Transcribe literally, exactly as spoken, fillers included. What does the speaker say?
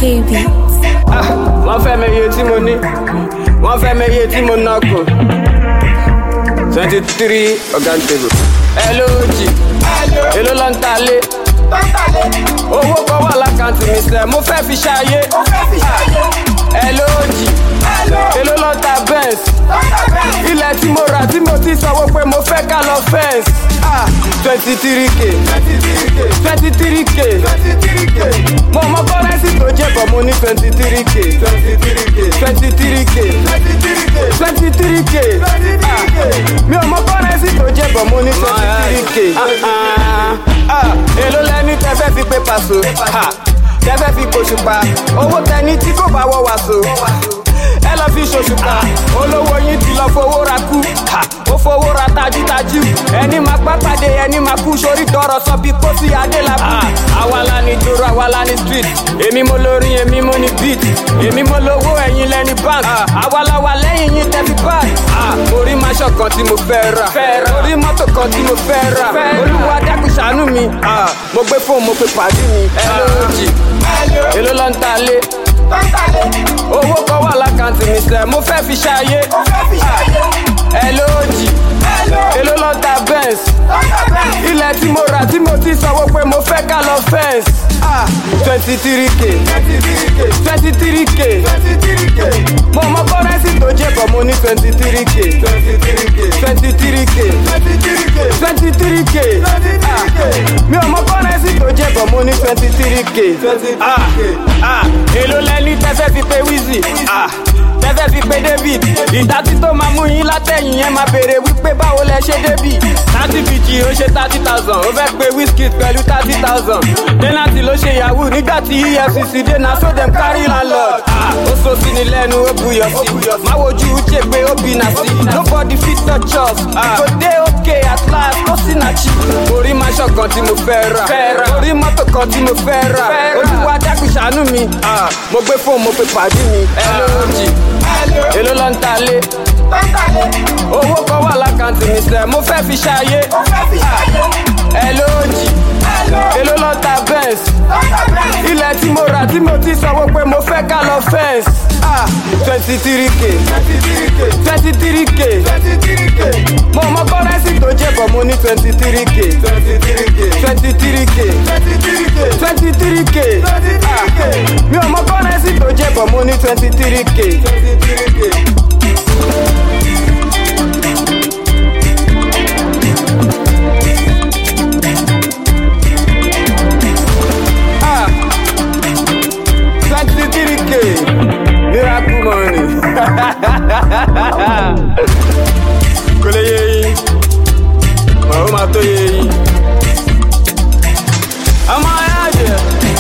K B. Ah, wọ́n fẹ́ mi iye tí mo ní, wọ́n fẹ́ mi iye tí mo ná kù. twenty three ọ̀gá ń tèbò. ẹ ló jì, èló ló ń ta lé. owó kan wà lákàntì mi sẹ́, mo fẹ́ fi ṣayé. ẹ ló jì, èló ló ń ta Benz. ilẹ̀ tí mo rà tí mo ti sanwó pé mo fẹ́ ká lọ fence. Ah, twenty three k, twenty three k. mo mọ kọ́rẹ́nsì tó jẹ́ bọ̀ mo ní twenty three k, twenty three k, twenty three k. Ah, mi ò mọ kọ́rẹ́nsì tó jẹ́ bọ̀ mo ní twenty three k. èló lẹ́ni tẹ́ fẹ́ fi pé pàṣọ, tẹ́ fẹ́ fi kòṣùpá, owó tẹni tí kò bá wọ́ wàṣọ. ẹ lọ fi ṣòṣùpá, olówó yín ti lọ fowó ra kú, ó fowó ra tajútajú. ẹni máa gbá pàdé ẹni máa kú sórí tọrọ sọ bí pósí adélábù. àwa la ní dòrò àwa la ní street, èmi mo lórin èmi mo ní beat, èmi mo lówó ẹ̀yin lẹ́ni bank. àwa la wà lẹ́yìn yín tẹ́fi bank. orí máṣọ kan tí mo fẹ́ rà, orí mọ́tò kan tí mo fẹ́ rà. olúwa dákun ṣàánú mi, mo gbé fóònù mo pe pàdé mi. ẹ ló jì, èló ló ń ta lé. owó kan wà lákàntì mi sẹ́, mo fẹ́ fi ṣayé. ẹ ló jì, èló ló ń ta Benz. ilẹ̀ tí mo rà tí mo ti sanwó pé mo fẹ́ ká lọ fence. twenty three k, twenty three k. mo mọ kọ́rẹ́nsì tó jẹ́ bọ̀ mo ní twenty three k, twenty three k, twenty three k. mi ò mọ kọ́rẹ́nsì tó jẹ́ bọ̀ mo ní twenty three k. èló lẹ́ni tẹ́fẹ́ fi pé Wizzy, tẹ́fẹ́ fi pé David. ìdátí tó máa mú yín látẹ̀yìn yẹn máa béèrè wípé báwo lẹ ṣe débì. thirty fifty ó ṣe thirty thousand, ó fẹ́ pé Wizkid pẹ̀lú thirty thousand. Denati ló ṣe yahoo nígbà tí E F C C dé na so dem carry landlord. ó so sí ni lẹ́nu ó buyọ̀ sí, má wojú uche pé ó bínà sí. nobody fit touch us, kò dé òkè at last kó sì nà chi. orí máṣọ kan tí mo fẹ́ rà, orí mọ́tò kan tí mo fẹ́ rà. olúwa dákun ṣàánú mi, mo gbé fóònù mo pe pàdé mi. ẹ ló jì, èló ló ń ta lé. owó kan wà lákàntì mi sẹ́, mo fẹ́ fi ṣayé. ẹ ló jì, èló ló ń ta Benz. ilẹ̀ tí mo rà tí mo ti sanwó pé mo fẹ́ ká lọ fence. twenty three k, twenty three k. mo mọ kọ́rẹ́nsì tó jẹ́ bọ̀ mo ní twenty three k, twenty three k, twenty three k. mi ò mọ kọ́rẹ́nsì tó jẹ́ bọ̀ mo ní twenty three k. twenty-three k, miracle money. kò lè yé yín, ó máa